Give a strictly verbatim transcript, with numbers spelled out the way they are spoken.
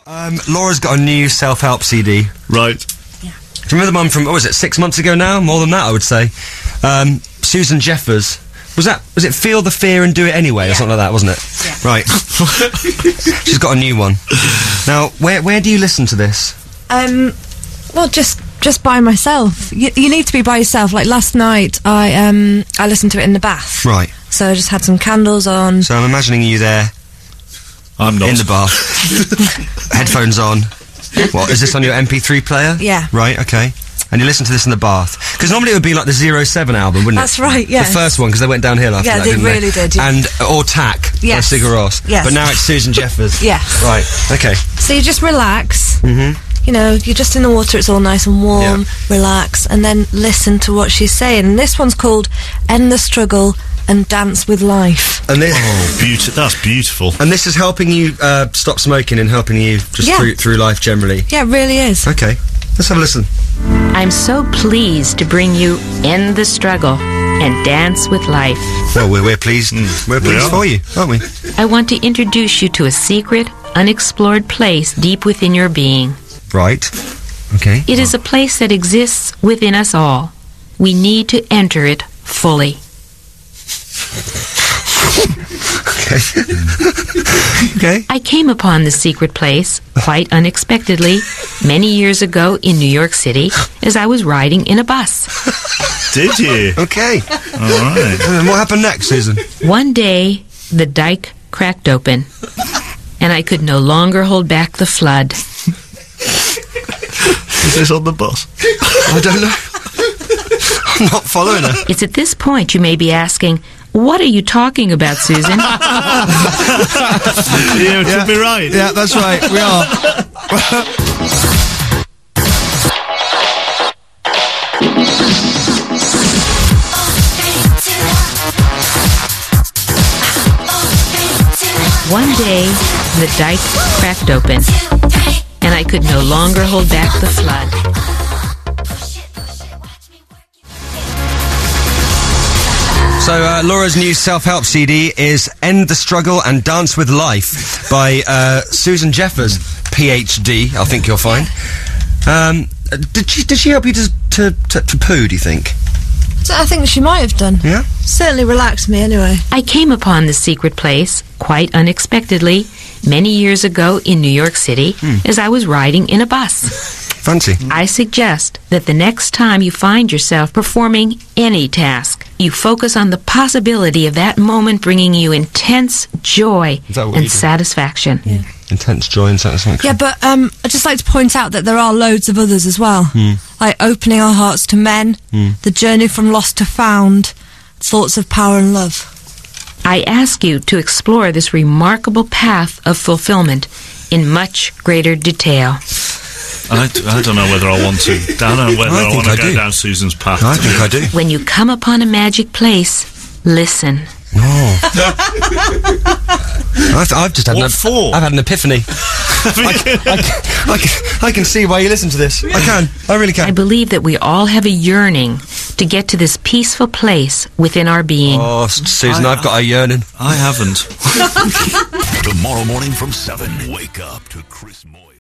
Um, Laura's got a new self-help C D. Right. Yeah. Do you remember the one from, what was it, six months ago now? More than that, I would say. Um, Susan Jeffers. Was that, was it Feel the Fear and Do It Anyway, yeah. or something like that, wasn't it? Yeah. Right. She's got a new one. Now, where where do you listen to this? Um, well, just just by myself. You, you need to be by yourself. Like last night, I um I listened to it in the bath. Right. So I just had some candles on. So I'm imagining you there. I'm not. In the bath. Headphones on. What, is this on your M P three player? Yeah. Right, okay. And you listen to this in the bath. Because normally it would be like the zero seven album, wouldn't That's it? right, yeah. The first one, because they went downhill after yeah, that, they didn't really they? did. Yeah. And, or Tack, yes. by Sigur Rós. Yes. But now it's Susan Jeffers. Yes. Right, okay. So you just relax. Mm-hmm. You know, you're just in the water, it's all nice and warm, Yeah. relax, and then listen to what she's saying. And this one's called End the Struggle and Dance with Life. And this, oh, beautiful. That's beautiful. And this is helping you uh, stop smoking and helping you just Yeah. through, through life generally. Yeah, it really is. Okay, let's have a listen. I'm so pleased to bring you End the Struggle and Dance with Life. Well, we're, we're pleased. Mm. We're pleased We for you, aren't we? I want to introduce you to a secret, unexplored place deep within your being. Right. Okay. It is a place that exists within us all. We need to enter it fully. Okay. Okay. I came upon this secret place, quite unexpectedly, many years ago in New York City, as I was riding in a bus. Did you? Okay. All right. And what happened next, Susan? One day, the dike cracked open, and I could no longer hold back the flood. Is this on the bus? I don't know. I'm not following her. It's at this point you may be asking, what are you talking about, Susan? You could be right. Yeah, that's right. We are. One day, the dike cracked open, and I could no longer hold back the flood. So, uh, Laura's new self-help C D is End the Struggle and Dance with Life by uh, Susan Jeffers, P H D, I think you'll find. Um, did she did she help you to, to, to, to poo, do you think? So I think she might have done. Yeah? Certainly relaxed me anyway. I came upon this secret place, quite unexpectedly, many years ago in New York City, Mm. as I was riding in a bus. Fancy. I suggest that the next time you find yourself performing any task, you focus on the possibility of that moment bringing you intense joy Is that what you and do? satisfaction. Yeah. Intense joy and satisfaction. Yeah, but um, I'd just like to point out that there are loads of others as well. Hmm. Like Opening Our Hearts to Men, Mm. The Journey from Lost to Found, Thoughts of Power and Love. I ask you to explore this remarkable path of fulfillment in much greater detail. I, d- I don't know whether I want to. I don't know whether I I, think want to I go do. down Susan's path. I to think be I do. When you come upon a magic place, listen. Oh. I've, I've just had What an, for? I've had an epiphany. I, can, I, can, I, can, I can see why you listen to this. I can. I really I can. believe that we all have a yearning to get to this peaceful place within our being. Oh, S- Susan, I- I've got a yearning. I haven't. Tomorrow morning from seven, wake up to Chris Moy.